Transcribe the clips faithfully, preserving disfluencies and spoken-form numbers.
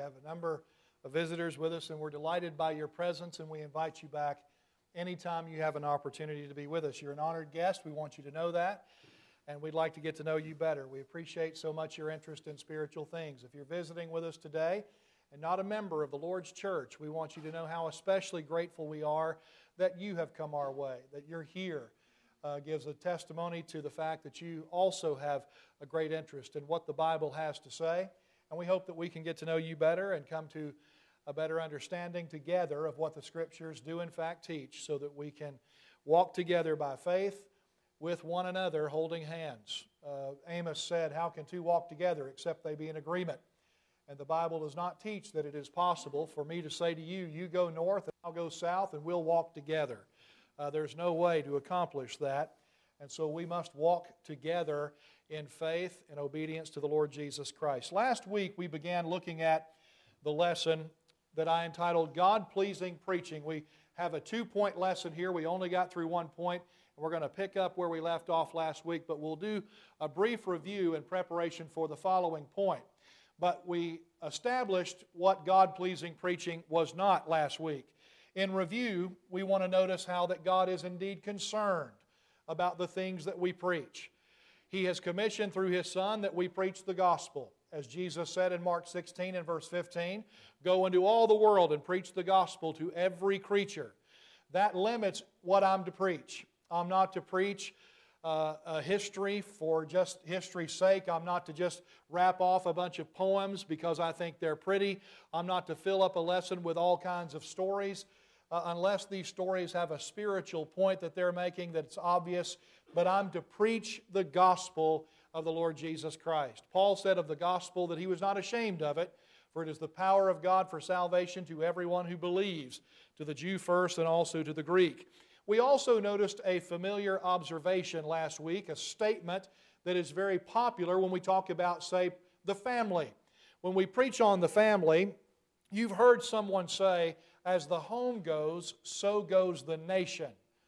have a number of visitors with us, and we're delighted by your presence, and we invite you back anytime you have an opportunity to be with us. You're an honored guest. We want you to know that, and we'd like to get to know you better. We appreciate so much your interest in spiritual things. If you're visiting with us today and not a member of the Lord's church, we want you to know how especially grateful we are that you have come our way, that you're here. Uh, gives a testimony to the fact that you also have a great interest in what the Bible has to say. And we hope that we can get to know you better and come to a better understanding together of what the Scriptures do in fact teach, so that we can walk together by faith with one another holding hands. Uh, Amos said, "How can two walk together except they be in agreement?" And the Bible does not teach that it is possible for me to say to you, you go north and I'll go south and we'll walk together. Uh, there's no way to accomplish that. And so we must walk together in faith and obedience to the Lord Jesus Christ. Last week we began looking at the lesson that I entitled God-Pleasing Preaching. We have a two-point lesson here. We only got through one point. We're going to pick up where we left off last week, but we'll do a brief review in preparation for the following point. But we established what God-pleasing preaching was not last week. In review, we want to notice how that God is indeed concerned about the things that we preach. He has commissioned through His Son that we preach the gospel. As Jesus said in Mark sixteen and verse fifteen, "Go into all the world and preach the gospel to every creature." That limits what I'm to preach. I'm not to preach uh, a history for just history's sake. I'm not to just wrap off a bunch of poems because I think they're pretty. I'm not to fill up a lesson with all kinds of stories. Uh, unless these stories have a spiritual point that they're making that's obvious, but I'm to preach the gospel of the Lord Jesus Christ. Paul said of the gospel that he was not ashamed of it, for it is the power of God for salvation to everyone who believes, to the Jew first and also to the Greek. We also noticed a familiar observation last week, a statement that is very popular when we talk about, say, the family. When we preach on the family, you've heard someone say, "As the home goes, so goes the nation."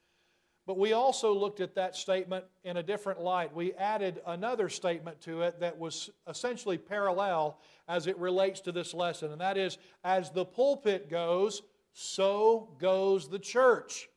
But we also looked at that statement in a different light. We added another statement to it that was essentially parallel as it relates to this lesson, and that is, as the pulpit goes, so goes the church.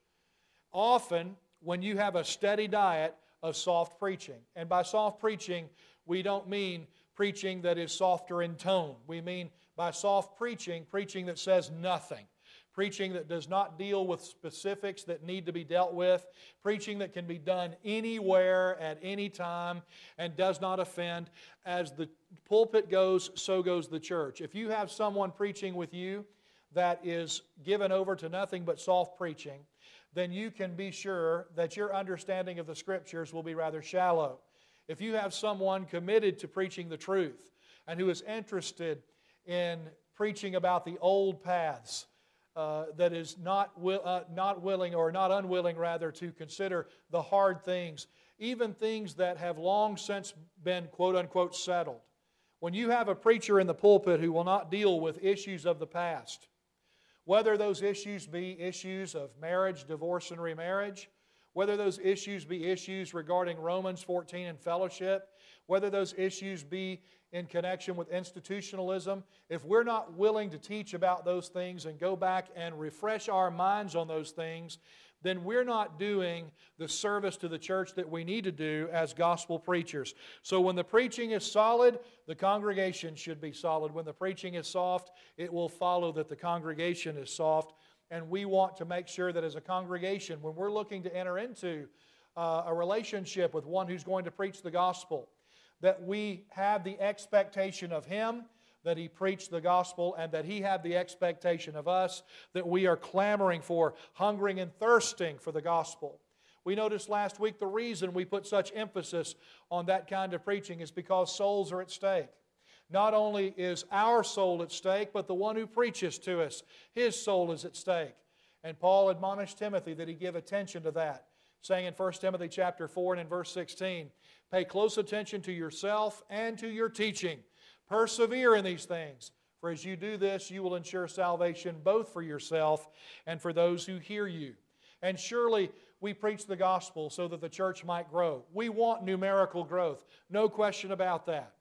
Often, when you have a steady diet of soft preaching, and by soft preaching, we don't mean preaching that is softer in tone. We mean by soft preaching, preaching that says nothing. Preaching that does not deal with specifics that need to be dealt with. Preaching that can be done anywhere at any time and does not offend. As the pulpit goes, so goes the church. If you have someone preaching with you that is given over to nothing but soft preaching, then you can be sure that your understanding of the Scriptures will be rather shallow. If you have someone committed to preaching the truth and who is interested in preaching about the old paths, Uh, that is not will, uh, not willing or not unwilling rather to consider the hard things, even things that have long since been quote unquote settled. When you have a preacher in the pulpit who will not deal with issues of the past, whether those issues be issues of marriage, divorce, and remarriage, whether those issues be issues regarding Romans fourteen and fellowship, whether those issues be in connection with institutionalism, if we're not willing to teach about those things and go back and refresh our minds on those things, then we're not doing the service to the church that we need to do as gospel preachers. So when the preaching is solid, the congregation should be solid. When the preaching is soft, it will follow that the congregation is soft. And we want to make sure that as a congregation, when we're looking to enter into uh, a relationship with one who's going to preach the gospel, that we have the expectation of him, that he preached the gospel, and that he had the expectation of us, that we are clamoring for, hungering and thirsting for the gospel. We noticed last week the reason we put such emphasis on that kind of preaching is because souls are at stake. Not only is our soul at stake, but the one who preaches to us, his soul is at stake. And Paul admonished Timothy that he give attention to that, saying in First Timothy chapter four and in verse sixteen, "Pay close attention to yourself and to your teaching. Persevere in these things, for as you do this, you will ensure salvation both for yourself and for those who hear you." And surely we preach the gospel so that the church might grow. We want numerical growth, no question about that.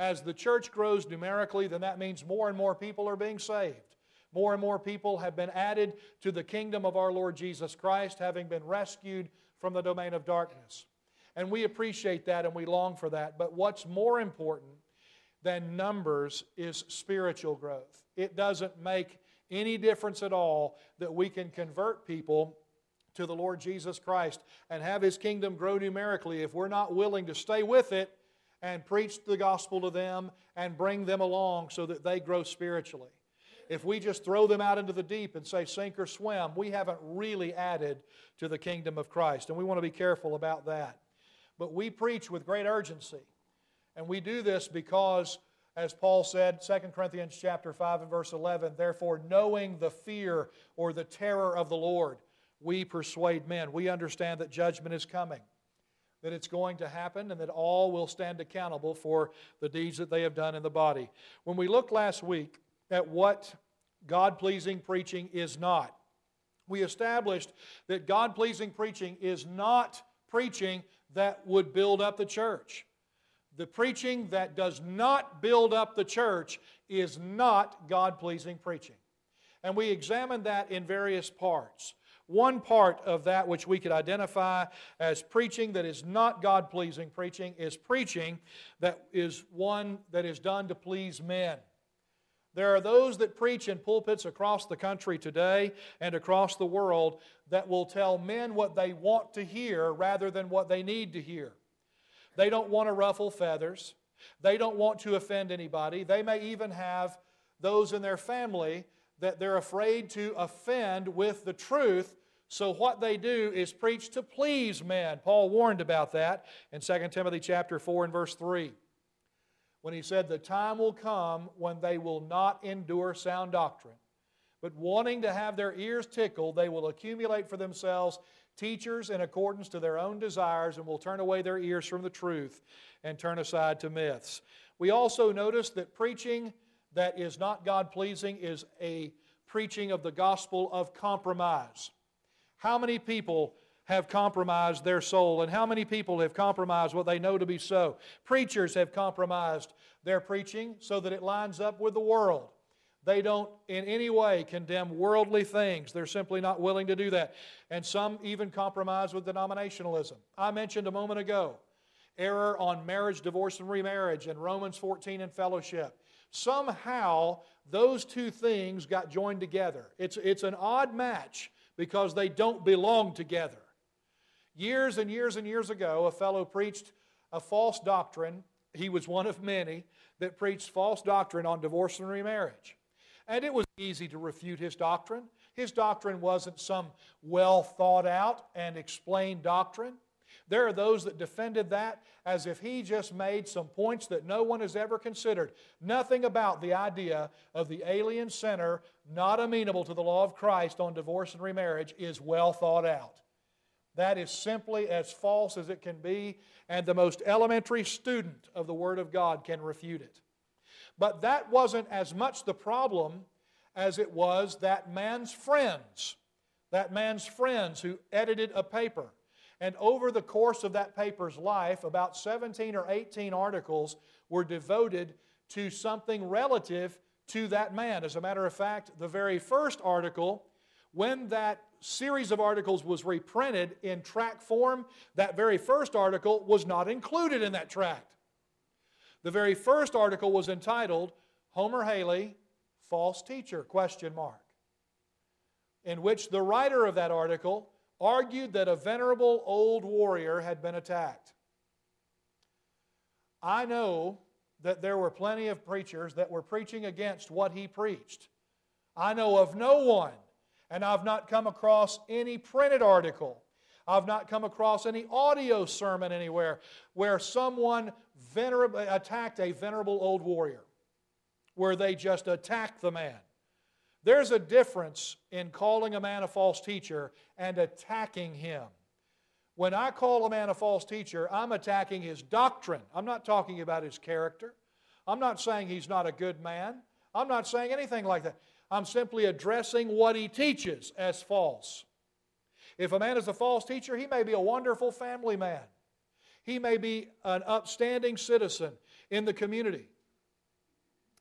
As the church grows numerically, then that means more and more people are being saved. More and more people have been added to the kingdom of our Lord Jesus Christ, having been rescued from the domain of darkness. And we appreciate that and we long for that. But what's more important than numbers is spiritual growth. It doesn't make any difference at all that we can convert people to the Lord Jesus Christ and have His kingdom grow numerically if we're not willing to stay with it and preach the gospel to them and bring them along so that they grow spiritually. If we just throw them out into the deep and say sink or swim, we haven't really added to the kingdom of Christ, and we want to be careful about that. But we preach with great urgency, and we do this because, as Paul said, Second Corinthians chapter five and verse eleven, therefore knowing the fear or the terror of the Lord, we persuade men. We understand that judgment is coming, that it's going to happen, and that all will stand accountable for the deeds that they have done in the body. When we looked last week at what God-pleasing preaching is not, we established that God-pleasing preaching is not preaching that would build up the church. The preaching that does not build up the church is not God-pleasing preaching. And we examined that in various parts. One part of that which we could identify as preaching that is not God-pleasing preaching is preaching that is one that is done to please men. There are those that preach in pulpits across the country today and across the world that will tell men what they want to hear rather than what they need to hear. They don't want to ruffle feathers. They don't want to offend anybody. They may even have those in their family that they're afraid to offend with the truth. So what they do is preach to please men. Paul warned about that in Second Timothy chapter four and verse three. When he said, the time will come when they will not endure sound doctrine, but wanting to have their ears tickled, they will accumulate for themselves teachers in accordance to their own desires and will turn away their ears from the truth and turn aside to myths. We also notice that preaching that is not God-pleasing is a preaching of the gospel of compromise. How many people have compromised their soul, and how many people have compromised what they know to be so? Preachers have compromised their preaching so that it lines up with the world. They don't in any way condemn worldly things. They're simply not willing to do that. And some even compromise with denominationalism. I mentioned a moment ago, error on marriage, divorce, and remarriage, and Romans fourteen and fellowship. Somehow, those two things got joined together. It's, it's an odd match because they don't belong together. Years and years and years ago, a fellow preached a false doctrine. He was one of many that preached false doctrine on divorce and remarriage. And it was easy to refute his doctrine. His doctrine wasn't some well thought out and explained doctrine. There are those that defended that as if he just made some points that no one has ever considered. Nothing about the idea of the alien sinner not amenable to the law of Christ on divorce and remarriage is well thought out. That is simply as false as it can be, and the most elementary student of the Word of God can refute it. But that wasn't as much the problem as it was that man's friends, that man's friends who edited a paper. And over the course of that paper's life, about seventeen or eighteen articles were devoted to something relative to that man. As a matter of fact, the very first article, when that series of articles was reprinted in tract form, that very first article was not included in that tract. The very first article was entitled, Homer Haley, False Teacher, question mark, in which the writer of that article argued that a venerable old warrior had been attacked. I know that there were plenty of preachers that were preaching against what he preached. I know of no one, and I've not come across any printed article, I've not come across any audio sermon anywhere where someone venerable, attacked a venerable old warrior, where they just attacked the man. There's a difference in calling a man a false teacher and attacking him. When I call a man a false teacher, I'm attacking his doctrine. I'm not talking about his character. I'm not saying he's not a good man. I'm not saying anything like that. I'm simply addressing what he teaches as false. If a man is a false teacher, he may be a wonderful family man. He may be an upstanding citizen in the community.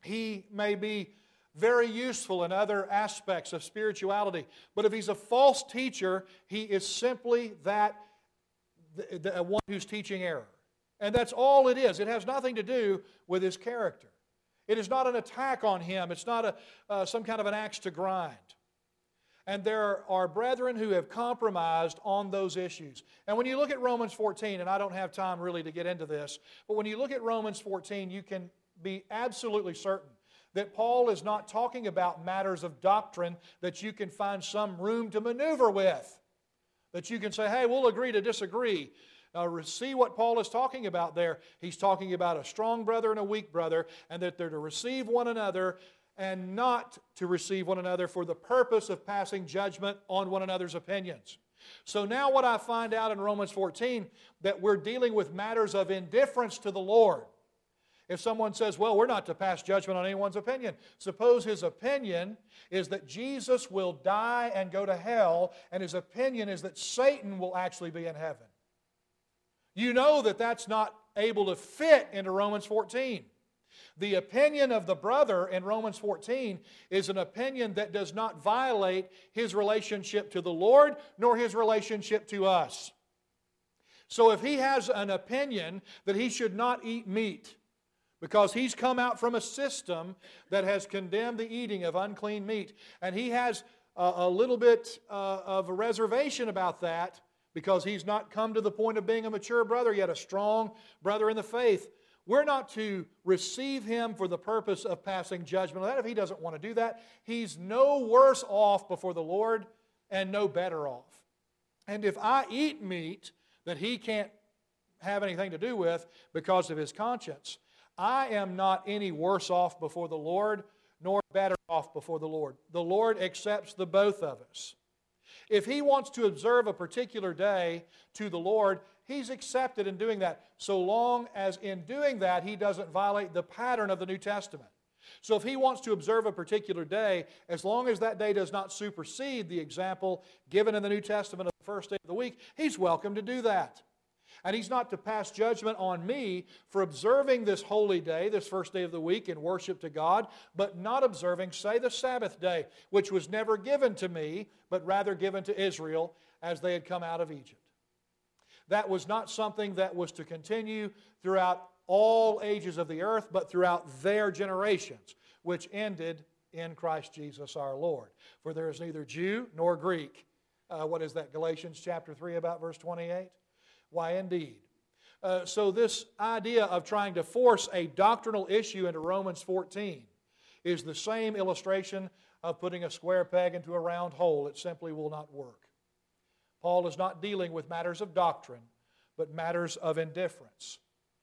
he may be very useful in other aspects of spirituality. But if he's a false teacher, he is simply that the, the one who's teaching error. And that's all it is. It has nothing to do with his character. It is not an attack on him. It's not a, uh, some kind of an axe to grind. And there are brethren who have compromised on those issues. And when you look at Romans fourteen, and I don't have time really to get into this, but when you look at Romans fourteen, you can be absolutely certain that Paul is not talking about matters of doctrine that you can find some room to maneuver with. That you can say, hey, we'll agree to disagree. Uh, see what Paul is talking about there. He's talking about a strong brother and a weak brother, and that they're to receive one another and not to receive one another for the purpose of passing judgment on one another's opinions. So now what I find out in Romans fourteen, that we're dealing with matters of indifference to the Lord. If someone says, well, we're not to pass judgment on anyone's opinion. Suppose his opinion is that Jesus will die and go to hell, and his opinion is that Satan will actually be in heaven. You know that that's not able to fit into Romans fourteen. The opinion of the brother in Romans fourteen is an opinion that does not violate his relationship to the Lord nor his relationship to us. So if he has an opinion that he should not eat meat because he's come out from a system that has condemned the eating of unclean meat, and he has a, a little bit uh, of a reservation about that because he's not come to the point of being a mature brother yet, a strong brother in the faith, we're not to receive him for the purpose of passing judgment on that. If he doesn't want to do that, he's no worse off before the Lord and no better off. And if I eat meat that he can't have anything to do with because of his conscience, I am not any worse off before the Lord nor better off before the Lord. The Lord accepts the both of us. If he wants to observe a particular day to the Lord, he's accepted in doing that, so long as in doing that he doesn't violate the pattern of the New Testament. So if he wants to observe a particular day, as long as that day does not supersede the example given in the New Testament of the first day of the week, he's welcome to do that. And he's not to pass judgment on me for observing this holy day, this first day of the week in worship to God, but not observing, say, the Sabbath day, which was never given to me, but rather given to Israel as they had come out of Egypt. That was not something that was to continue throughout all ages of the earth, but throughout their generations, which ended in Christ Jesus our Lord. For there is neither Jew nor Greek. Uh, what is that, Galatians chapter three, about verse twenty-eight? Why, indeed. Uh, so this idea of trying to force a doctrinal issue into Romans fourteen is the same illustration of putting a square peg into a round hole. It simply will not work. Paul is not dealing with matters of doctrine, but matters of indifference.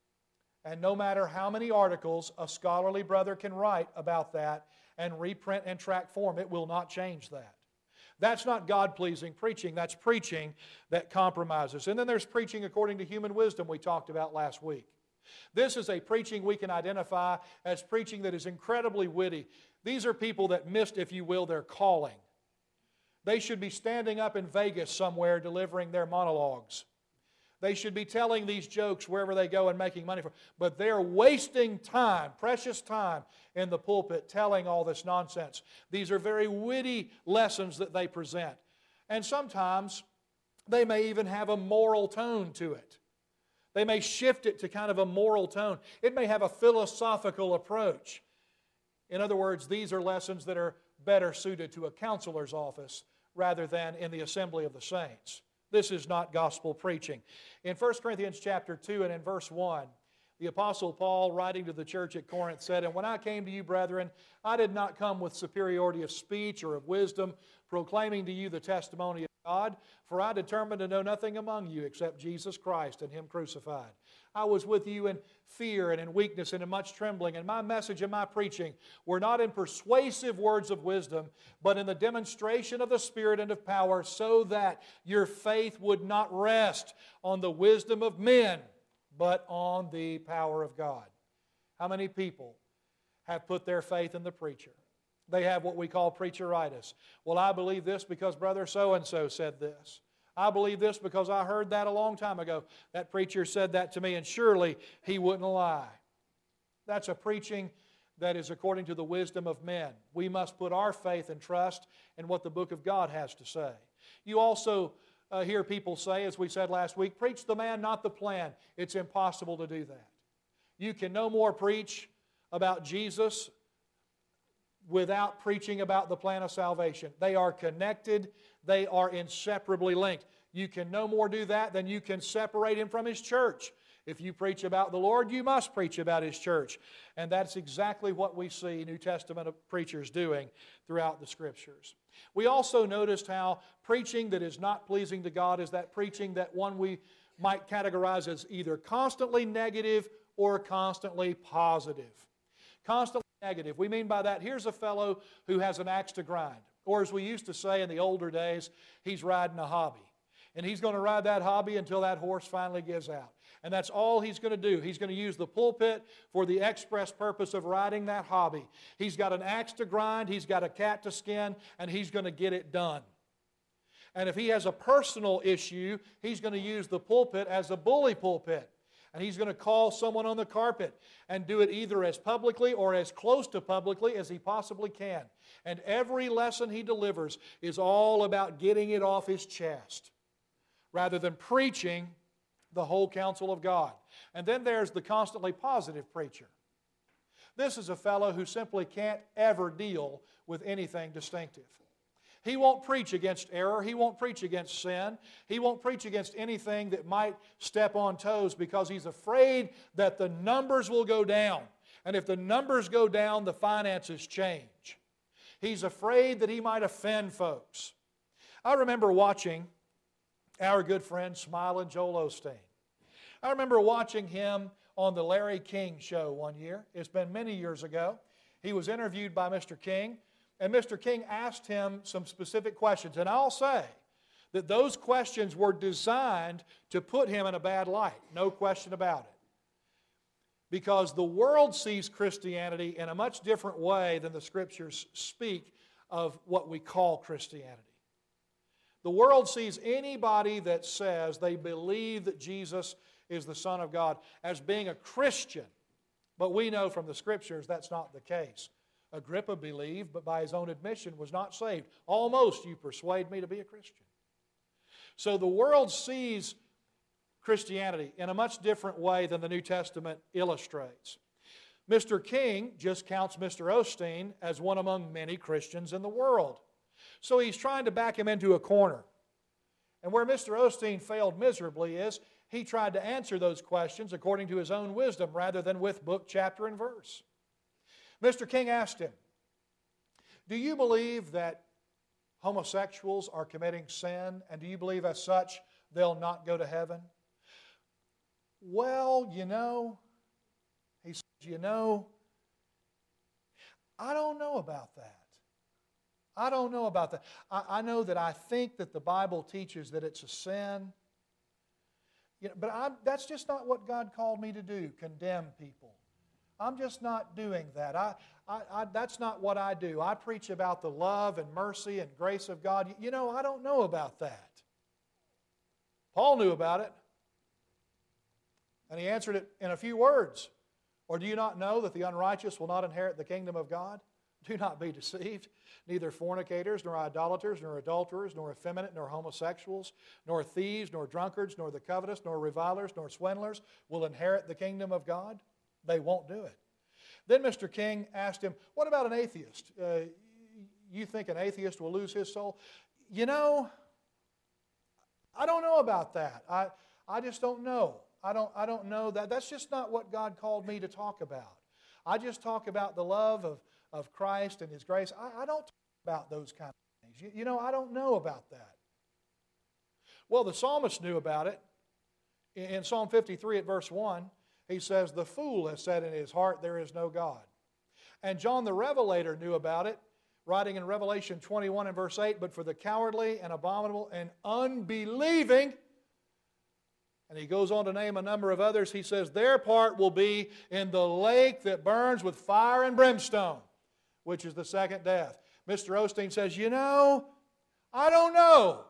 And no matter how many articles a scholarly brother can write about that and reprint in tract form, it will not change that. That's not God-pleasing preaching. That's preaching that compromises. And then there's preaching according to human wisdom we talked about last week. This is a preaching we can identify as preaching that is incredibly witty. These are people that missed, if you will, their calling. They should be standing up in Vegas somewhere delivering their monologues. They should be telling these jokes wherever they go and making money for. But they're wasting time, precious time, in the pulpit telling all this nonsense. These are very witty lessons that they present. And sometimes they may even have a moral tone to it. They may shift it to kind of a moral tone. It may have a philosophical approach. In other words, these are lessons that are better suited to a counselor's office rather than in the assembly of the saints. This is not gospel preaching. In First Corinthians chapter two and in verse one, the Apostle Paul, writing to the church at Corinth, said, "And when I came to you, brethren, I did not come with superiority of speech or of wisdom, proclaiming to you the testimony of God, for I determined to know nothing among you except Jesus Christ and Him crucified. I was with you in fear and in weakness and in much trembling, and my message and my preaching were not in persuasive words of wisdom, but in the demonstration of the Spirit and of power, so that your faith would not rest on the wisdom of men, but on the power of God." How many people have put their faith in the preacher? They have what we call preacheritis. Well, I believe this because brother so-and-so said this. I believe this because I heard that a long time ago. That preacher said that to me, and surely he wouldn't lie. That's a preaching that is according to the wisdom of men. We must put our faith and trust in what the book of God has to say. You also uh, hear people say, as we said last week, preach the man, not the plan. It's impossible to do that. You can no more preach about Jesus without preaching about the plan of salvation. They are connected. They are inseparably linked. You can no more do that than you can separate Him from His church. If you preach about the Lord, you must preach about His church. And that's exactly what we see New Testament preachers doing throughout the Scriptures. We also noticed how preaching that is not pleasing to God is that preaching that one we might categorize as either constantly negative or constantly positive. Constantly negative. We mean by that, here's a fellow who has an axe to grind. Or as we used to say in the older days, he's riding a hobby. And he's going to ride that hobby until that horse finally gives out. And that's all he's going to do. He's going to use the pulpit for the express purpose of riding that hobby. He's got an axe to grind, he's got a cat to skin, and he's going to get it done. And if he has a personal issue, he's going to use the pulpit as a bully pulpit. And he's going to call someone on the carpet and do it either as publicly or as close to publicly as he possibly can. And every lesson he delivers is all about getting it off his chest rather than preaching the whole counsel of God. And then there's the constantly positive preacher. This is a fellow who simply can't ever deal with anything distinctive. He won't preach against error. He won't preach against sin. He won't preach against anything that might step on toes because he's afraid that the numbers will go down. And if the numbers go down, the finances change. He's afraid that he might offend folks. I remember watching our good friend Smiling Joel Osteen. I remember watching him on the Larry King show one year. It's been many years ago. He was interviewed by Mister King, and Mister King asked him some specific questions. And I'll say that those questions were designed to put him in a bad light. No question about it. Because the world sees Christianity in a much different way than the Scriptures speak of what we call Christianity. The world sees anybody that says they believe that Jesus is the Son of God as being a Christian. But we know from the Scriptures that's not the case. Agrippa believed, but by his own admission was not saved. Almost you persuade me to be a Christian. So the world sees Christianity in a much different way than the New Testament illustrates. Mister King just counts Mister Osteen as one among many Christians in the world. So he's trying to back him into a corner. And where Mister Osteen failed miserably is he tried to answer those questions according to his own wisdom rather than with book, chapter, and verse. Mister King asked him, do you believe that homosexuals are committing sin, and do you believe as such they'll not go to heaven? Well, you know, he said, you know, I don't know about that. I don't know about that. I, I know that I think that the Bible teaches that it's a sin. You know, but I'm, that's just not what God called me to do, condemn people. I'm just not doing that. I, I, I, that's not what I do. I preach about the love and mercy and grace of God. You know, I don't know about that. Paul knew about it. And he answered it in a few words. Or do you not know that the unrighteous will not inherit the kingdom of God? Do not be deceived. Neither fornicators, nor idolaters, nor adulterers, nor effeminate, nor homosexuals, nor thieves, nor drunkards, nor the covetous, nor revilers, nor swindlers will inherit the kingdom of God. They won't do it. Then Mister King asked him, what about an atheist? Uh, you think an atheist will lose his soul? You know, I don't know about that. I, I just don't know. I don't, I don't know that. That's just not what God called me to talk about. I just talk about the love of, of Christ and His grace. I, I don't talk about those kind of things. You, you know, I don't know about that. Well, the psalmist knew about it. In, in Psalm fifty-three at verse one, he says, the fool has said in his heart, there is no God. And John the Revelator knew about it, writing in Revelation twenty-one and verse eight, but for the cowardly and abominable and unbelieving, and he goes on to name a number of others, he says, their part will be in the lake that burns with fire and brimstone, which is the second death. Mister Osteen says, you know, I don't know.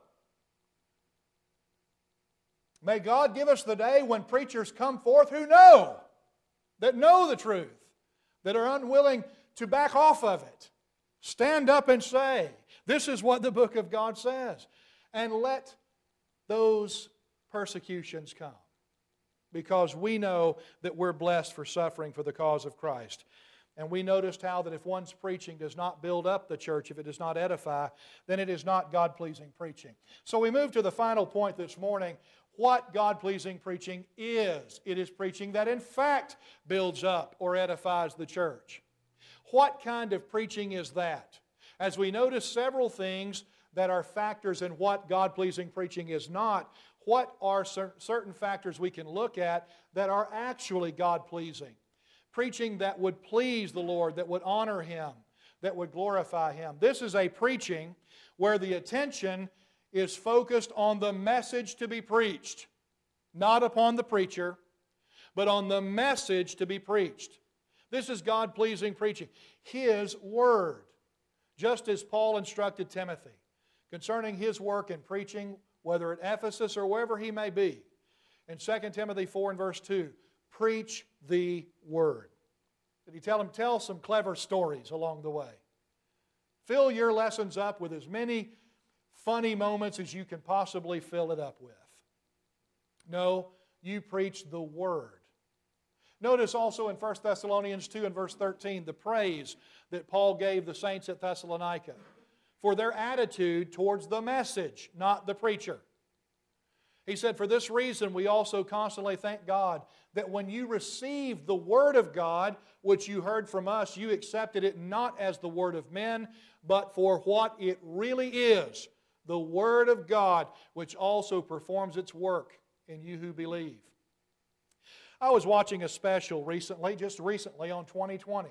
May God give us the day when preachers come forth who know, that know the truth, that are unwilling to back off of it. Stand up and say, this is what the book of God says. And let those persecutions come. Because we know that we're blessed for suffering for the cause of Christ. And we noticed how that if one's preaching does not build up the church, if it does not edify, then it is not God-pleasing preaching. So we move to the final point this morning, what God-pleasing preaching is. It is preaching that in fact builds up or edifies the church. What kind of preaching is that? As we notice several things that are factors in what God-pleasing preaching is not, what are cer- certain factors we can look at that are actually God-pleasing? Preaching that would please the Lord, that would honor Him, that would glorify Him. This is a preaching where the attention is focused on the message to be preached, not upon the preacher, but on the message to be preached. This is God-pleasing preaching. His Word, just as Paul instructed Timothy concerning his work in preaching, whether at Ephesus or wherever he may be. In Second Timothy four and verse two, preach the Word. Did he tell him, tell some clever stories along the way? Fill your lessons up with as many funny moments as you can possibly fill it up with. No, you preach the Word. Notice also in First Thessalonians two and verse thirteen the praise that Paul gave the saints at Thessalonica for their attitude towards the message, not the preacher. He said, for this reason we also constantly thank God that when you received the Word of God, which you heard from us, you accepted it not as the word of men, but for what it really is, the Word of God, which also performs its work in you who believe. I was watching a special recently, just recently on twenty twenty.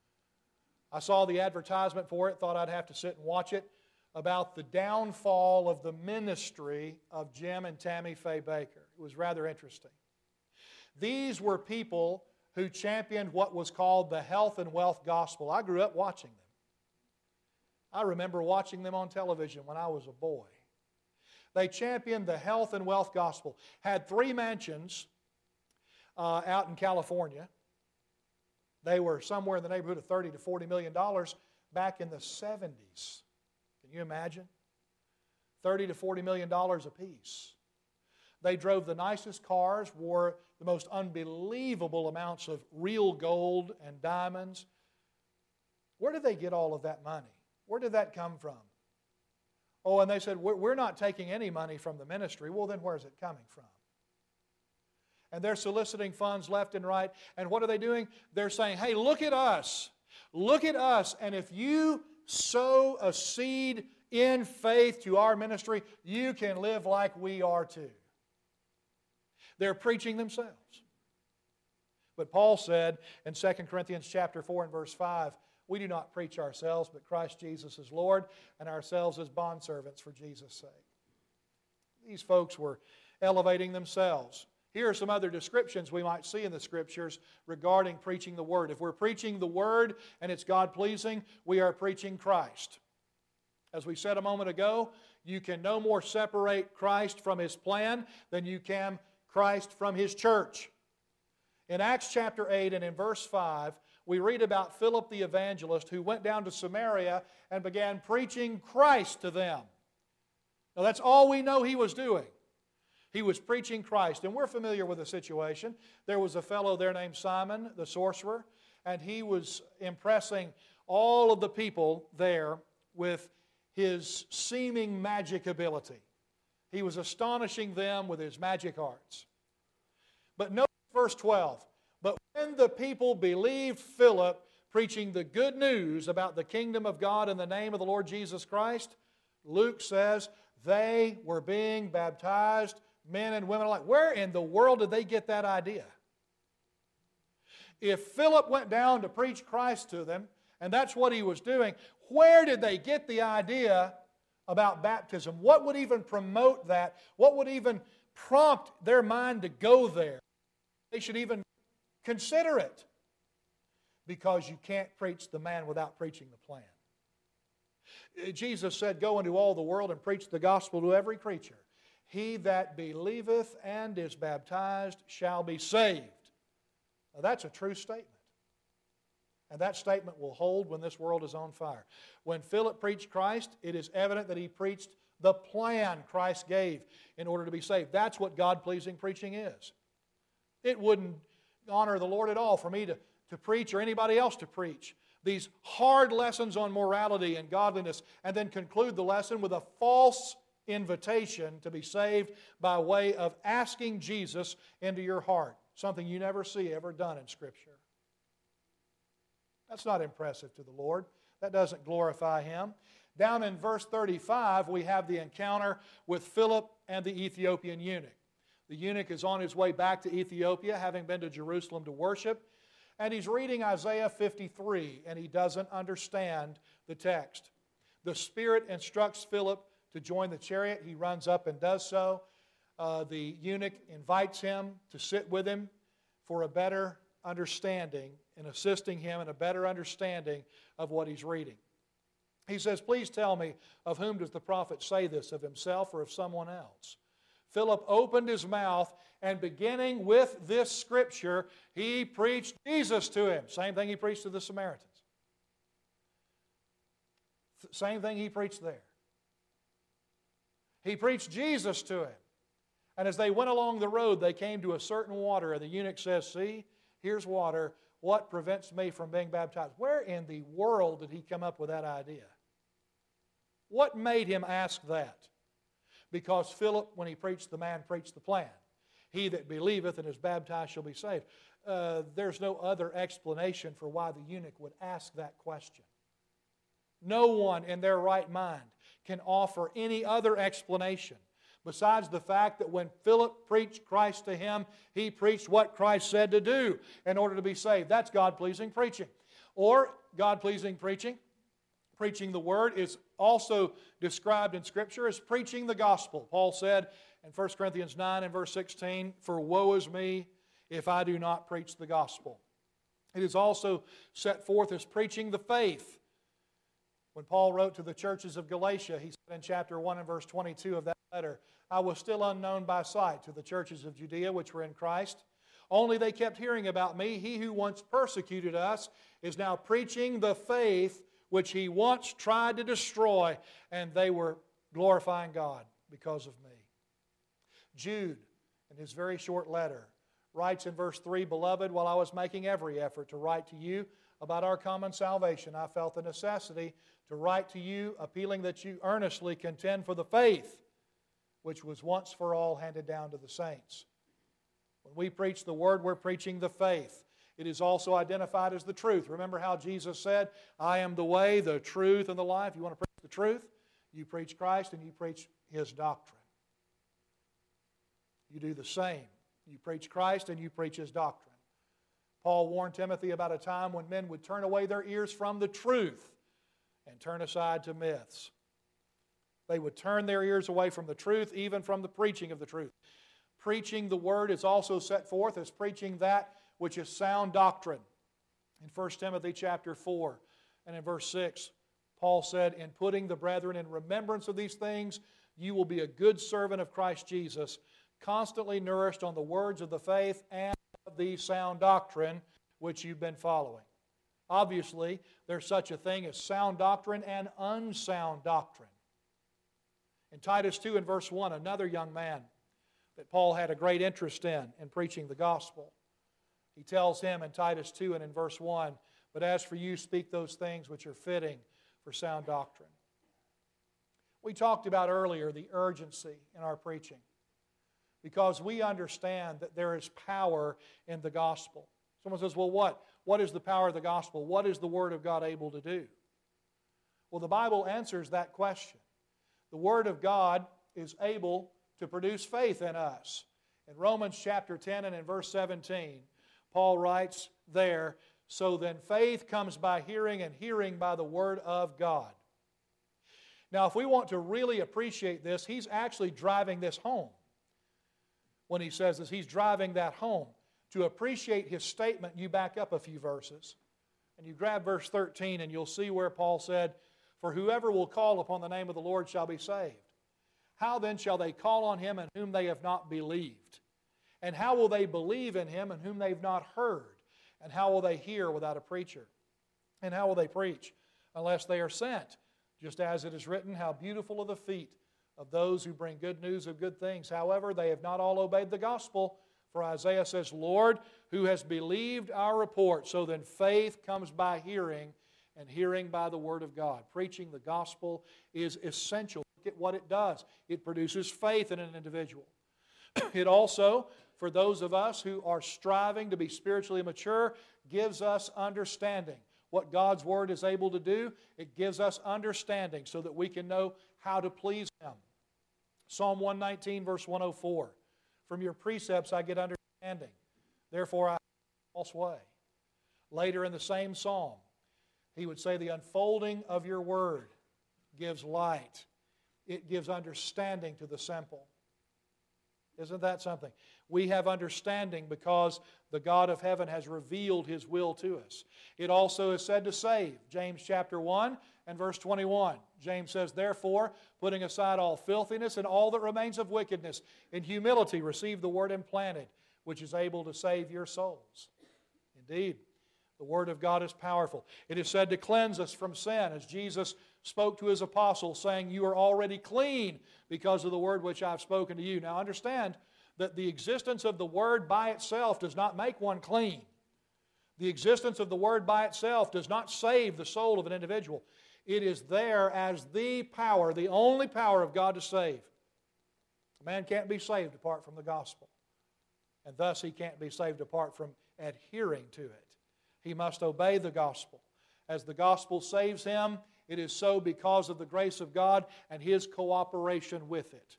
I saw the advertisement for it, thought I'd have to sit and watch it, about the downfall of the ministry of Jim and Tammy Faye Baker. It was rather interesting. These were people who championed what was called the health and wealth gospel. I grew up watching them. I remember watching them on television when I was a boy. They championed the health and wealth gospel, had three mansions uh, out in California. They were somewhere in the neighborhood of thirty to forty million dollars back in the seventies. Can you imagine? thirty to forty million dollars apiece. They drove the nicest cars, wore the most unbelievable amounts of real gold and diamonds. Where did they get all of that money? Where did that come from? Oh, and they said, we're not taking any money from the ministry. Well, then where's it coming from? And they're soliciting funds left and right. And what are they doing? They're saying, hey, look at us. Look at us. And if you sow a seed in faith to our ministry, you can live like we are too. They're preaching themselves. But Paul said in Second Corinthians chapter four and verse five, we do not preach ourselves, but Christ Jesus is Lord, and ourselves as bondservants for Jesus' sake. These folks were elevating themselves. Here are some other descriptions we might see in the Scriptures regarding preaching the Word. If we're preaching the Word and it's God-pleasing, we are preaching Christ. As we said a moment ago, you can no more separate Christ from His plan than you can Christ from His church. In Acts chapter eight and in verse five, we read about Philip the evangelist who went down to Samaria and began preaching Christ to them. Now that's all we know he was doing. He was preaching Christ. And we're familiar with the situation. There was a fellow there named Simon, the sorcerer, and he was impressing all of the people there with his seeming magic ability. He was astonishing them with his magic arts. But notice verse twelve. But when the people believed Philip preaching the good news about the kingdom of God in the name of the Lord Jesus Christ, Luke says they were being baptized, men and women alike. Where in the world did they get that idea? If Philip went down to preach Christ to them, and that's what he was doing, where did they get the idea about baptism? What would even promote that? What would even prompt their mind to go there? They should even consider it. Because you can't preach the man without preaching the plan. Jesus said, go into all the world and preach the gospel to every creature. He that believeth and is baptized shall be saved. Now that's a true statement. And that statement will hold when this world is on fire. When Philip preached Christ, it is evident that he preached the plan Christ gave in order to be saved. That's what God-pleasing preaching is. It wouldn't honor the Lord at all for me to, to preach or anybody else to preach these hard lessons on morality and godliness and then conclude the lesson with a false invitation to be saved by way of asking Jesus into your heart, something you never see ever done in Scripture. That's not impressive to the Lord. That doesn't glorify Him. Down in verse thirty-five, we have the encounter with Philip and the Ethiopian eunuch. The eunuch is on his way back to Ethiopia, having been to Jerusalem to worship, and he's reading Isaiah fifty-three, and he doesn't understand the text. The Spirit instructs Philip to join the chariot. He runs up and does so. Uh, the eunuch invites him to sit with him for a better understanding and assisting him in a better understanding of what he's reading. He says, "Please tell me, of whom does the prophet say this, of himself or of someone else?" Philip opened his mouth, and beginning with this scripture, he preached Jesus to him. Same thing he preached to the Samaritans. Same thing he preached there. He preached Jesus to him. And as they went along the road, they came to a certain water, and the eunuch says, "See, here's water. What prevents me from being baptized?" Where in the world did he come up with that idea? What made him ask that? Because Philip, when he preached the man, preached the plan. He that believeth and is baptized shall be saved. Uh, there's no other explanation for why the eunuch would ask that question. No one in their right mind can offer any other explanation besides the fact that when Philip preached Christ to him, he preached what Christ said to do in order to be saved. That's God-pleasing preaching. Or God-pleasing preaching, preaching the Word, is also described in Scripture as preaching the gospel. Paul said in First Corinthians nine and verse sixteen, "For woe is me if I do not preach the gospel." It is also set forth as preaching the faith. When Paul wrote to the churches of Galatia, he said in chapter one and verse twenty-two of that letter, "I was still unknown by sight to the churches of Judea which were in Christ. Only they kept hearing about me. He who once persecuted us is now preaching the faith which he once tried to destroy, and they were glorifying God because of me." Jude, in his very short letter, writes in verse three, "Beloved, while I was making every effort to write to you about our common salvation, I felt the necessity to write to you, appealing that you earnestly contend for the faith which was once for all handed down to the saints." When we preach the Word, we're preaching the faith. It is also identified as the truth. Remember how Jesus said, "I am the way, the truth, and the life." You want to preach the truth? You preach Christ and you preach His doctrine. You do the same. You preach Christ and you preach His doctrine. Paul warned Timothy about a time when men would turn away their ears from the truth and turn aside to myths. They would turn their ears away from the truth, even from the preaching of the truth. Preaching the Word is also set forth as preaching that which is sound doctrine. In First Timothy chapter four and in verse six, Paul said, "In putting the brethren in remembrance of these things, you will be a good servant of Christ Jesus, constantly nourished on the words of the faith and of the sound doctrine which you've been following." Obviously, there's such a thing as sound doctrine and unsound doctrine. In Titus two and verse one, another young man that Paul had a great interest in, in preaching the gospel, he tells him in Titus two and in verse one, "But as for you, speak those things which are fitting for sound doctrine." We talked about earlier the urgency in our preaching because we understand that there is power in the gospel. Someone says, "Well, what? What is the power of the gospel? What is the Word of God able to do?" Well, the Bible answers that question. The Word of God is able to produce faith in us. In Romans chapter ten and in verse seventeen, Paul writes there, "So then faith comes by hearing, and hearing by the Word of God." Now, if we want to really appreciate this, he's actually driving this home. When he says this, he's driving that home. To appreciate his statement, you back up a few verses, and you grab verse thirteen, and you'll see where Paul said, "For whoever will call upon the name of the Lord shall be saved. How then shall they call on Him in whom they have not believed? And how will they believe in Him in whom they have not heard? And how will they hear without a preacher? And how will they preach unless they are sent? Just as it is written, how beautiful are the feet of those who bring good news of good things. However, they have not all obeyed the gospel. For Isaiah says, Lord, who has believed our report? So then faith comes by hearing, and hearing by the word of God. Preaching the gospel is essential. Look at what it does. It produces faith in an individual. It also, for those of us who are striving to be spiritually mature, gives us understanding. What God's Word is able to do, it gives us understanding so that we can know how to please Him. Psalm one nineteen, verse one oh four. From your precepts I get understanding. Therefore I false way. Later in the same psalm, he would say, the unfolding of your Word gives light. It gives understanding to the simple. Isn't that something? We have understanding because the God of heaven has revealed His will to us. It also is said to save. James chapter one and verse twenty-one. James says, therefore, putting aside all filthiness and all that remains of wickedness, in humility receive the word implanted, which is able to save your souls. Indeed, the Word of God is powerful. It is said to cleanse us from sin, as Jesus spoke to His apostles, saying, you are already clean because of the word which I have spoken to you. Now understand that the existence of the Word by itself does not make one clean. The existence of the Word by itself does not save the soul of an individual. It is there as the power, the only power of God to save. A man can't be saved apart from the gospel. And thus he can't be saved apart from adhering to it. He must obey the gospel. As the gospel saves him, it is so because of the grace of God and His cooperation with it,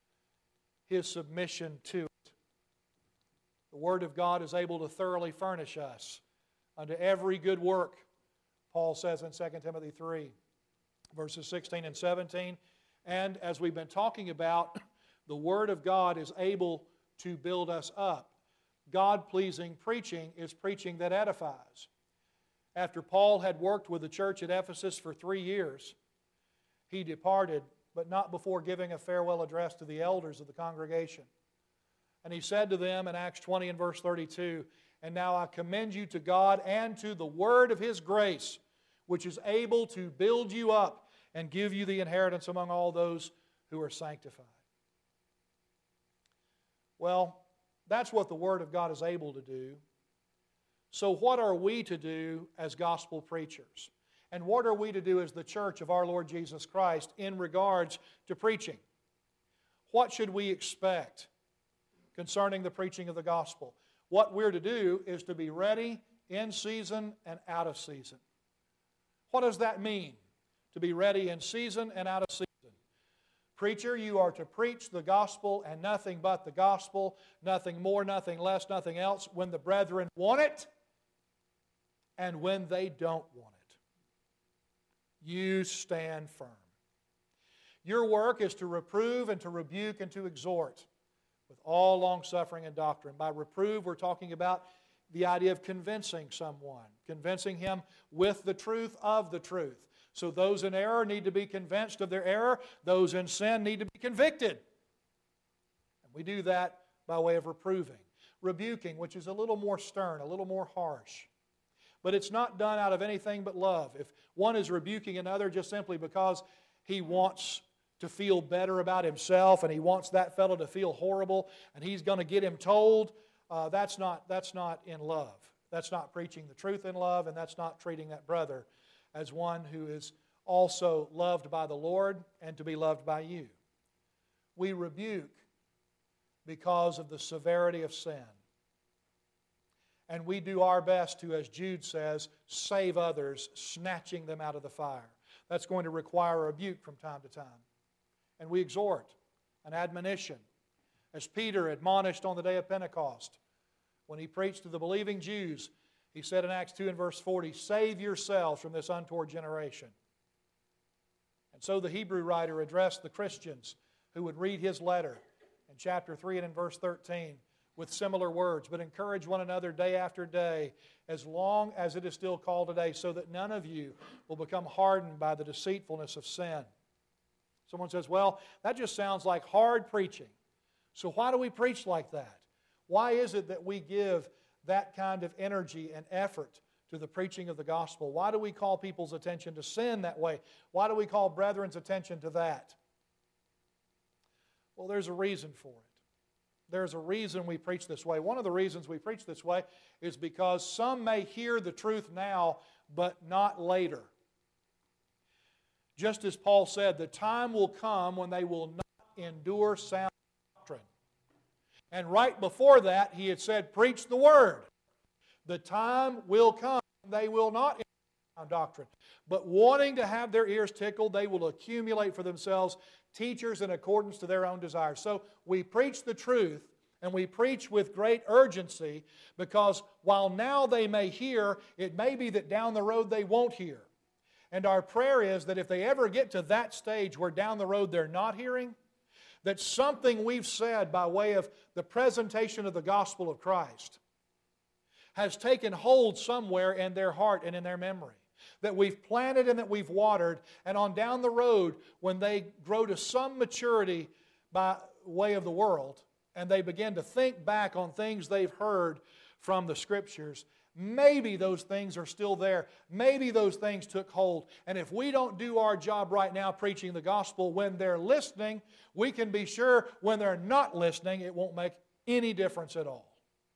His submission to it. The Word of God is able to thoroughly furnish us unto every good work, Paul says in Second Timothy three, verses sixteen and seventeen. And as we've been talking about, the Word of God is able to build us up. God-pleasing preaching is preaching that edifies. After Paul had worked with the church at Ephesus for three years, he departed, but not before giving a farewell address to the elders of the congregation. And he said to them in Acts twenty and verse thirty-two, and now I commend you to God and to the word of His grace, which is able to build you up and give you the inheritance among all those who are sanctified. Well, that's what the Word of God is able to do. So what are we to do as gospel preachers? And what are we to do as the church of our Lord Jesus Christ in regards to preaching? What should we expect concerning the preaching of the gospel? What we're to do is to be ready in season and out of season. What does that mean? To be ready in season and out of season. Preacher, you are to preach the gospel and nothing but the gospel, nothing more, nothing less, nothing else, when the brethren want it and when they don't want it. You stand firm. Your work is to reprove and to rebuke and to exhort with all longsuffering and doctrine. By reprove, we're talking about the idea of convincing someone, convincing him with the truth of the truth. So those in error need to be convinced of their error. Those in sin need to be convicted. And we do that by way of reproving. Rebuking, which is a little more stern, a little more harsh. But it's not done out of anything but love. If one is rebuking another just simply because he wants to feel better about himself and he wants that fellow to feel horrible and he's going to get him told, uh, that's not, that's not in love. That's not preaching the truth in love, and that's not treating that brother as one who is also loved by the Lord and to be loved by you. We rebuke because of the severity of sin. And we do our best to, as Jude says, save others, snatching them out of the fire. That's going to require a rebuke from time to time. And we exhort, an admonition. As Peter admonished on the day of Pentecost, when he preached to the believing Jews, he said in Acts two and verse forty, save yourselves from this untoward generation. And so the Hebrew writer addressed the Christians who would read his letter in chapter three and in verse thirteen with similar words. But encourage one another day after day, as long as it is still called today, so that none of you will become hardened by the deceitfulness of sin. Someone says, well, that just sounds like hard preaching. So why do we preach like that? Why is it that we give that kind of energy and effort to the preaching of the gospel? Why do we call people's attention to sin that way? Why do we call brethren's attention to that? Well, there's a reason for it. There's a reason we preach this way. One of the reasons we preach this way is because some may hear the truth now, but not later. Just as Paul said, the time will come when they will not endure sound doctrine. And right before that, he had said, preach the word. The time will come when they will not endure sound doctrine. But wanting to have their ears tickled, they will accumulate for themselves teachers in accordance to their own desires. So we preach the truth, and we preach with great urgency, because while now they may hear, it may be that down the road they won't hear. And our prayer is that if they ever get to that stage where down the road they're not hearing, that something we've said by way of the presentation of the gospel of Christ has taken hold somewhere in their heart and in their memory. That we've planted and that we've watered, and on down the road, when they grow to some maturity by way of the world, and they begin to think back on things they've heard from the Scriptures, maybe those things are still there. Maybe those things took hold. And if we don't do our job right now preaching the gospel when they're listening, we can be sure when they're not listening, it won't make any difference at all.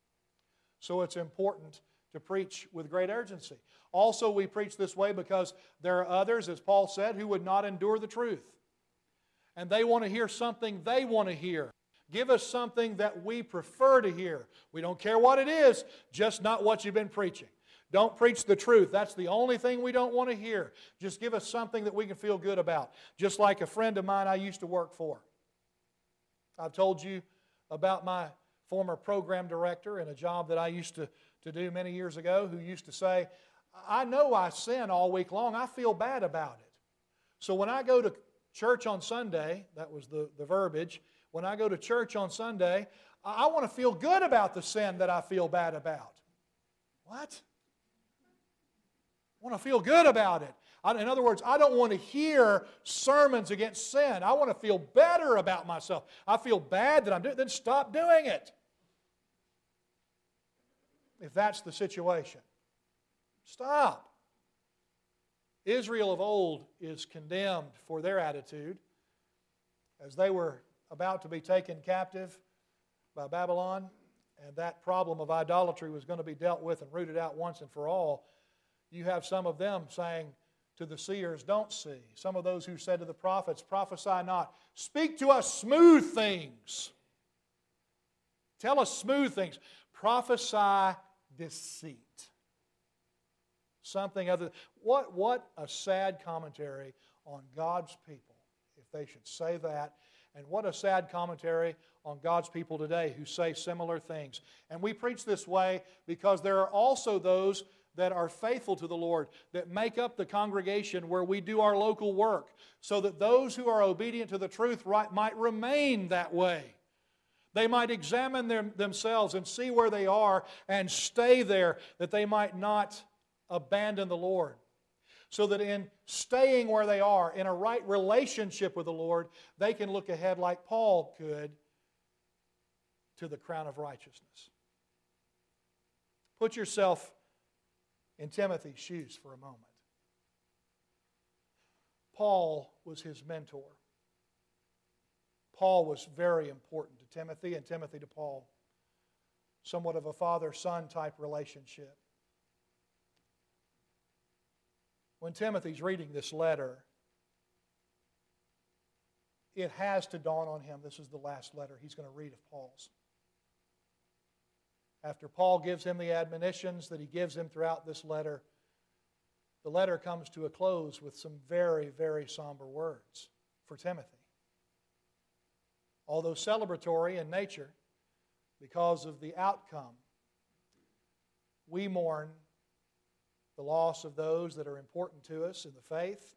So it's important to preach with great urgency. Also, we preach this way because there are others, as Paul said, who would not endure the truth. And they want to hear something they want to hear. Give us something that we prefer to hear. We don't care what it is, just not what you've been preaching. Don't preach the truth. That's the only thing we don't want to hear. Just give us something that we can feel good about. Just like a friend of mine I used to work for. I've told you about my former program director in a job that I used to, to do many years ago, who used to say, I know I sin all week long. I feel bad about it. So when I go to church on Sunday, that was the, the verbiage, when I go to church on Sunday, I want to feel good about the sin that I feel bad about. What? I want to feel good about it. I, in other words, I don't want to hear sermons against sin. I want to feel better about myself. I feel bad that I'm doing it, then stop doing it. If that's the situation. Stop. Israel of old is condemned for their attitude as they were about to be taken captive by Babylon, and that problem of idolatry was going to be dealt with and rooted out once and for all. You have some of them saying to the seers, don't see. Some of those who said to the prophets, prophesy not. Speak to us smooth things. Tell us smooth things. Prophesy deceit. Something other. What, what a sad commentary on God's people if they should say that. And what a sad commentary on God's people today who say similar things. And we preach this way because there are also those that are faithful to the Lord, that make up the congregation where we do our local work, so that those who are obedient to the truth right, might remain that way. They might examine them, themselves and see where they are and stay there, that they might not abandon the Lord. So that in staying where they are, in a right relationship with the Lord, they can look ahead like Paul could to the crown of righteousness. Put yourself in Timothy's shoes for a moment. Paul was his mentor. Paul was very important to Timothy and Timothy to Paul. Somewhat of a father-son type relationship. When Timothy's reading this letter, it has to dawn on him this is the last letter he's going to read of Paul's. After Paul gives him the admonitions that he gives him throughout this letter, the letter comes to a close with some very, very somber words for Timothy. Although celebratory in nature, because of the outcome, we mourn the loss of those that are important to us in the faith,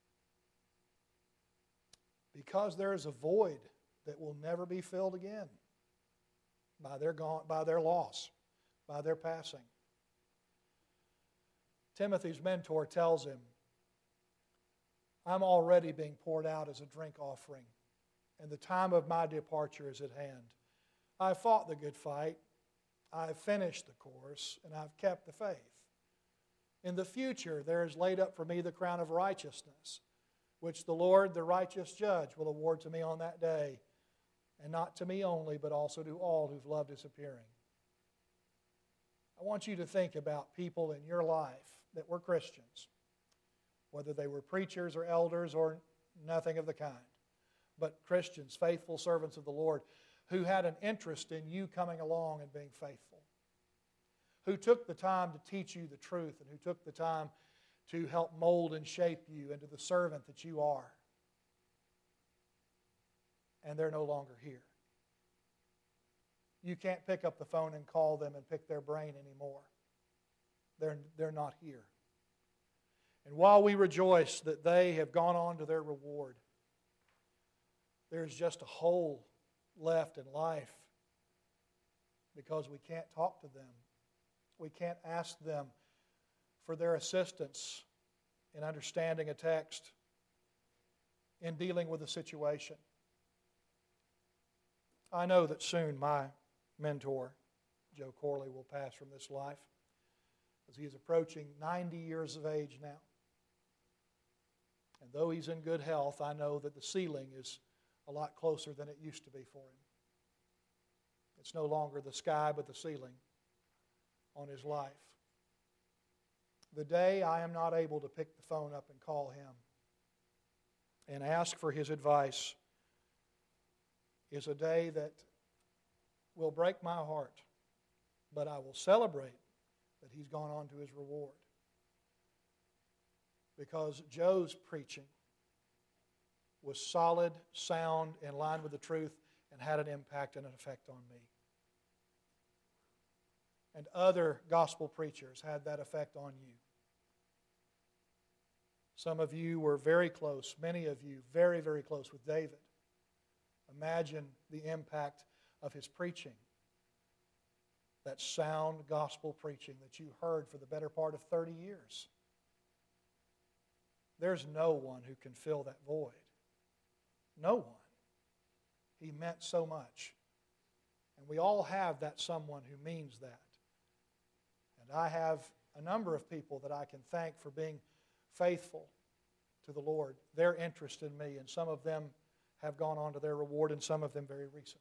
because there is a void that will never be filled again by their gone, by their loss, by their passing. Timothy's mentor tells him, I'm already being poured out as a drink offering, and the time of my departure is at hand. I've fought the good fight, I've finished the course, and I've kept the faith. In the future there is laid up for me the crown of righteousness, which the Lord, the righteous judge, will award to me on that day, and not to me only, but also to all who've loved His appearing. I want you to think about people in your life that were Christians, whether they were preachers or elders or nothing of the kind, but Christians, faithful servants of the Lord, who had an interest in you coming along and being faithful, who took the time to teach you the truth and who took the time to help mold and shape you into the servant that you are. And they're no longer here. You can't pick up the phone and call them and pick their brain anymore. They're, they're not here. And while we rejoice that they have gone on to their reward, there's just a hole left in life because we can't talk to them. We can't ask them for their assistance in understanding a text, in dealing with a situation. I know that soon my mentor, Joe Corley, will pass from this life, as he is approaching ninety years of age now. And though he's in good health, I know that the ceiling is a lot closer than it used to be for him. It's no longer the sky, but the ceiling on his life. The day I am not able to pick the phone up and call him and ask for his advice is a day that will break my heart, but I will celebrate that he's gone on to his reward. Because Joe's preaching was solid, sound, in line with the truth, and had an impact and an effect on me. And other gospel preachers had that effect on you. Some of you were very close, many of you very, very close with David. Imagine the impact of his preaching, that sound gospel preaching that you heard for the better part of thirty years. There's no one who can fill that void. No one. He meant so much. And we all have that someone who means that. And I have a number of people that I can thank for being faithful to the Lord. Their interest in me, and some of them have gone on to their reward, and some of them very recently.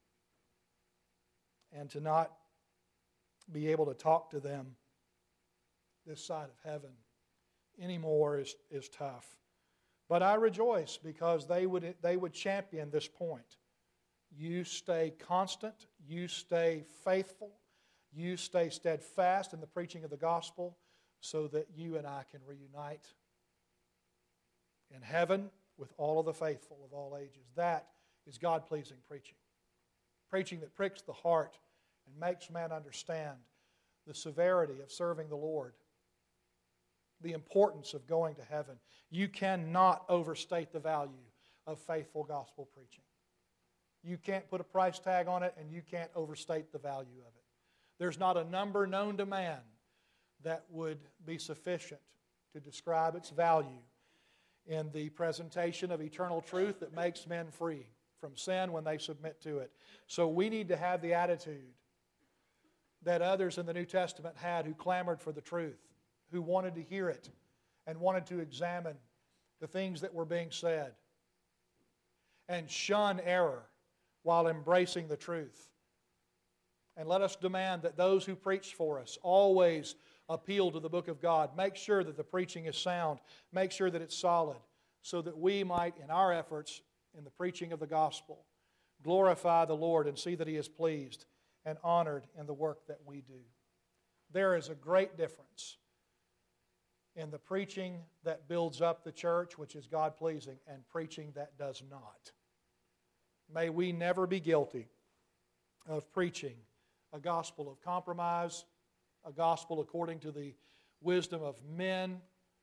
And to not be able to talk to them this side of heaven anymore is, is tough. But I rejoice because they would, they would champion this point. You stay constant, you stay faithful, you stay steadfast in the preaching of the gospel so that you and I can reunite in heaven with all of the faithful of all ages. That is God-pleasing preaching. Preaching that pricks the heart and makes man understand the severity of serving the Lord, the importance of going to heaven. You cannot overstate the value of faithful gospel preaching. You can't put a price tag on it, and you can't overstate the value of it. There's not a number known to man that would be sufficient to describe its value in the presentation of eternal truth that makes men free from sin when they submit to it. So we need to have the attitude that others in the New Testament had who clamored for the truth, who wanted to hear it and wanted to examine the things that were being said and shun error while embracing the truth. And let us demand that those who preach for us always appeal to the book of God. Make sure that the preaching is sound. Make sure that it's solid, so that we might, in our efforts in the preaching of the gospel, glorify the Lord and see that He is pleased and honored in the work that we do. There is a great difference in the preaching that builds up the church, which is God-pleasing, and preaching that does not. May we never be guilty of preaching a gospel of compromise, a gospel according to the wisdom of men,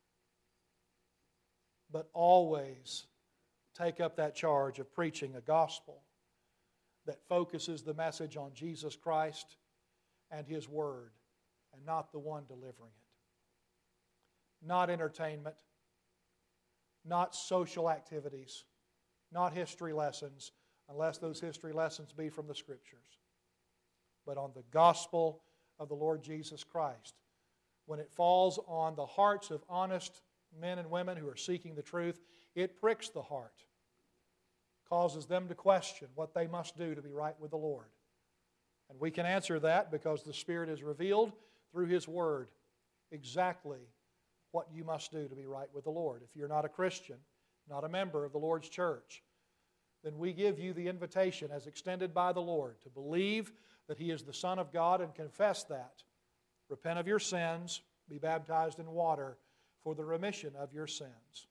but always take up that charge of preaching a gospel that focuses the message on Jesus Christ and His Word, and not the one delivering it. Not entertainment, not social activities, not history lessons, unless those history lessons be from the Scriptures, but on the gospel of the Lord Jesus Christ, when it falls on the hearts of honest men and women who are seeking the truth, it pricks the heart, causes them to question what they must do to be right with the Lord. And we can answer that because the Spirit has revealed through His Word exactly what you must do to be right with the Lord. If you're not a Christian, not a member of the Lord's church, then we give you the invitation as extended by the Lord to believe that He is the Son of God and confess that. Repent of your sins, be baptized in water for the remission of your sins.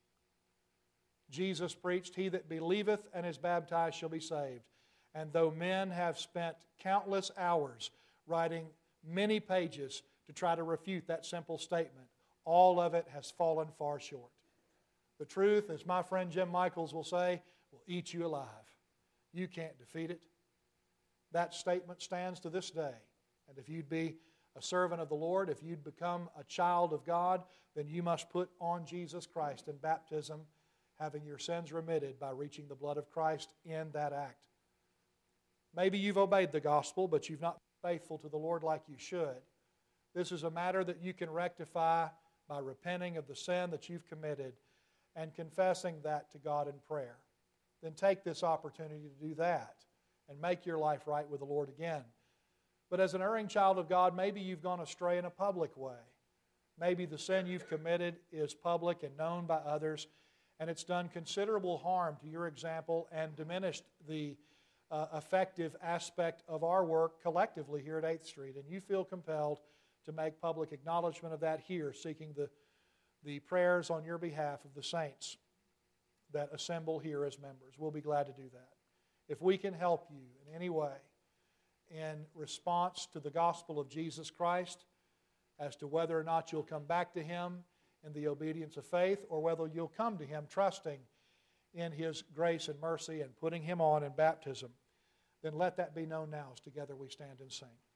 Jesus preached, "He that believeth and is baptized shall be saved." And though men have spent countless hours writing many pages to try to refute that simple statement, all of it has fallen far short. The truth, as my friend Jim Michaels will say, will eat you alive. You can't defeat it. That statement stands to this day. And if you'd be a servant of the Lord, if you'd become a child of God, then you must put on Jesus Christ in baptism, having your sins remitted by reaching the blood of Christ in that act. Maybe you've obeyed the gospel, but you've not been faithful to the Lord like you should. This is a matter that you can rectify by repenting of the sin that you've committed and confessing that to God in prayer. Then take this opportunity to do that and make your life right with the Lord again. But as an erring child of God, maybe you've gone astray in a public way. Maybe the sin you've committed is public and known by others, and it's done considerable harm to your example and diminished the uh, effective aspect of our work collectively here at eighth Street. And you feel compelled to make public acknowledgement of that here, seeking the, the prayers on your behalf of the saints that assemble here as members. We'll be glad to do that. If we can help you in any way in response to the gospel of Jesus Christ as to whether or not you'll come back to Him in the obedience of faith or whether you'll come to Him trusting in His grace and mercy and putting Him on in baptism, then let that be known now as together we stand and sing.